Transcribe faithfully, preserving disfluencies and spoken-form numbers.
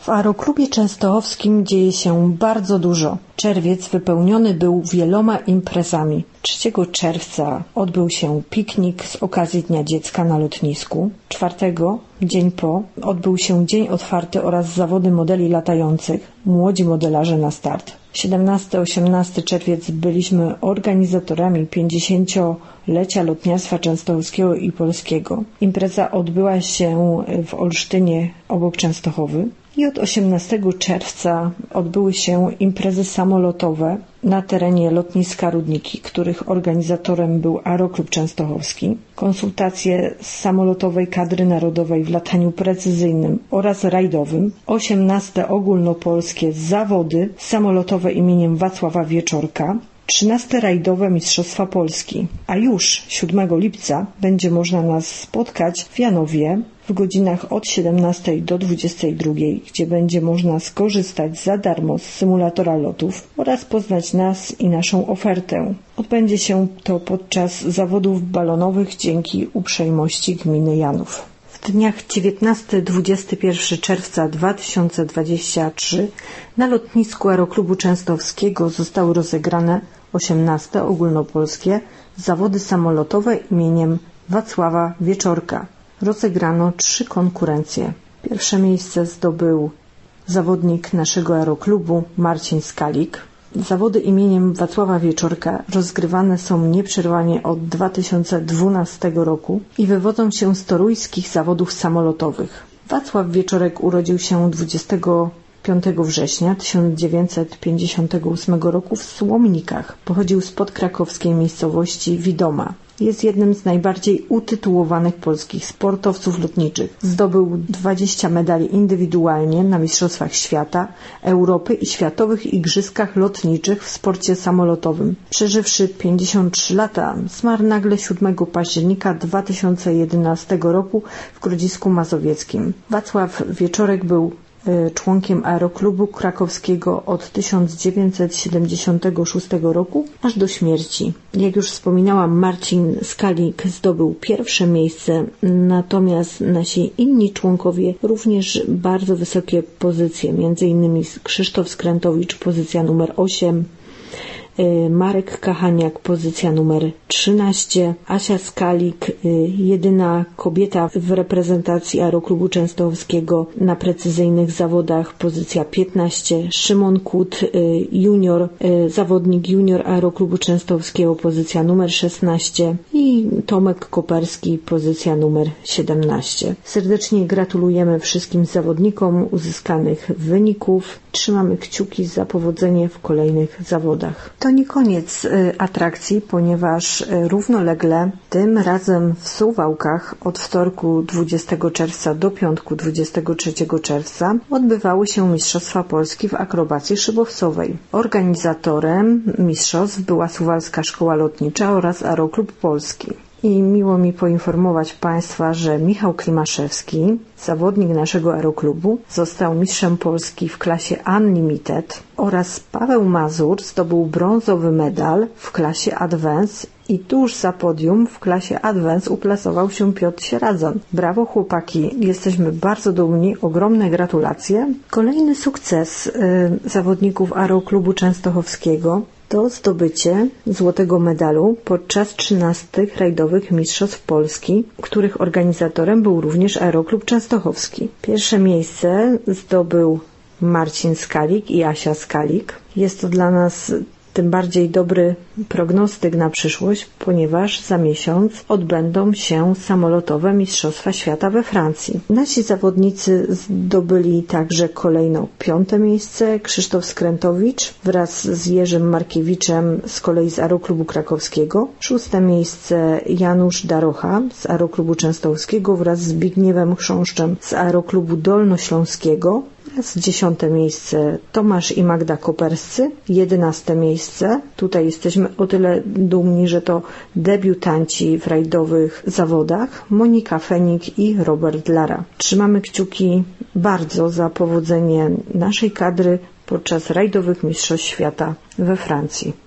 W Aeroklubie Częstochowskim dzieje się bardzo dużo. Czerwiec wypełniony był wieloma imprezami. trzeciego czerwca odbył się piknik z okazji Dnia Dziecka na lotnisku. czwartego, dzień po, odbył się dzień otwarty oraz zawody modeli latających. Młodzi modelarze na start. siedemnasty osiemnasty czerwiec byliśmy organizatorami pięćdziesięciolecia lotniarstwa częstochowskiego i polskiego. Impreza odbyła się w Olsztynie obok Częstochowy. I od osiemnastego czerwca odbyły się imprezy samolotowe na terenie lotniska Rudniki, których organizatorem był Aeroklub Częstochowski, konsultacje z samolotowej kadry narodowej w lataniu precyzyjnym oraz rajdowym, osiemnaste ogólnopolskie zawody samolotowe imieniem Wacława Wieczorka, trzynaste rajdowe Mistrzostwa Polski, a już siódmego lipca będzie można nas spotkać w Janowie w godzinach od siedemnastej do dwudziestej drugiej, gdzie będzie można skorzystać za darmo z symulatora lotów oraz poznać nas i naszą ofertę. Odbędzie się to podczas zawodów balonowych dzięki uprzejmości gminy Janów. W dniach dziewiętnastego do dwudziestego pierwszego czerwca dwa tysiące dwudziestego trzeciego na lotnisku Aeroklubu Częstochowskiego zostały rozegrane osiemnaste ogólnopolskie zawody samolotowe imieniem Wacława Wieczorka. Rozegrano trzy konkurencje. Pierwsze miejsce zdobył zawodnik naszego aeroklubu Marcin Skalik. Zawody imieniem Wacława Wieczorka rozgrywane są nieprzerwanie od dwa tysiące dwunastego roku i wywodzą się z toruńskich zawodów samolotowych. Wacław Wieczorek urodził się dwudziestego piątego września tysiąc dziewięćset pięćdziesiątego ósmego roku w Słomnikach. Pochodził z podkrakowskiej miejscowości Widoma. Jest jednym z najbardziej utytułowanych polskich sportowców lotniczych. Zdobył dwadzieścia medali indywidualnie na Mistrzostwach Świata, Europy i Światowych Igrzyskach Lotniczych w sporcie samolotowym. Przeżywszy pięćdziesiąt trzy lata, zmarł nagle siódmego października dwa tysiące jedenastego roku w Grodzisku Mazowieckim. Wacław Wieczorek był członkiem Aeroklubu Krakowskiego od tysiąc dziewięćset siedemdziesiątego szóstego roku aż do śmierci. Jak już wspominałam, Marcin Skalik zdobył pierwsze miejsce, natomiast nasi inni członkowie również bardzo wysokie pozycje, między innymi Krzysztof Skrętowicz, pozycja numer osiem, Marek Kachaniak, pozycja numer trzynaście, Asia Skalik, jedyna kobieta w reprezentacji Aeroklubu Częstochowskiego na precyzyjnych zawodach, pozycja piętnaście, Szymon Kut, junior, zawodnik junior Aeroklubu Częstochowskiego, pozycja numer szesnaście i Tomek Koperski, pozycja numer siedemnaście. Serdecznie gratulujemy wszystkim zawodnikom uzyskanych wyników. Trzymamy kciuki za powodzenie w kolejnych zawodach. To nie koniec atrakcji, ponieważ równolegle tym razem w Suwałkach od wtorku dwudziestego czerwca do piątku dwudziestego trzeciego czerwca odbywały się Mistrzostwa Polski w akrobacji szybowcowej. Organizatorem mistrzostw była Suwalska Szkoła Lotnicza oraz Aeroklub Polski. I miło mi poinformować Państwa, że Michał Klimaszewski, zawodnik naszego aeroklubu, został mistrzem Polski w klasie Unlimited oraz Paweł Mazur zdobył brązowy medal w klasie Advance i tuż za podium w klasie Advance uplasował się Piotr Sieradzan. Brawo chłopaki, jesteśmy bardzo dumni, ogromne gratulacje. Kolejny sukces y, zawodników Aeroklubu Częstochowskiego to zdobycie złotego medalu podczas trzynastych rajdowych Mistrzostw Polski, których organizatorem był również Aeroklub Częstochowski. Pierwsze miejsce zdobył Marcin Skalik i Asia Skalik. Jest to dla nas tym bardziej dobry prognostyk na przyszłość, ponieważ za miesiąc odbędą się samolotowe Mistrzostwa Świata we Francji. Nasi zawodnicy zdobyli także kolejno piąte miejsce. Krzysztof Skrętowicz wraz z Jerzym Markiewiczem z kolei z Aeroklubu Krakowskiego. Szóste miejsce Janusz Darocha z Aeroklubu Częstochowskiego wraz z Zbigniewem Chrząszczem z Aeroklubu Dolnośląskiego. Dziesiąte miejsce Tomasz i Magda Koperscy. Jedenaste miejsce. Tutaj jesteśmy o tyle dumni, że to debiutanci w rajdowych zawodach. Monika Fenik i Robert Lara. Trzymamy kciuki bardzo za powodzenie naszej kadry podczas rajdowych Mistrzostw Świata we Francji.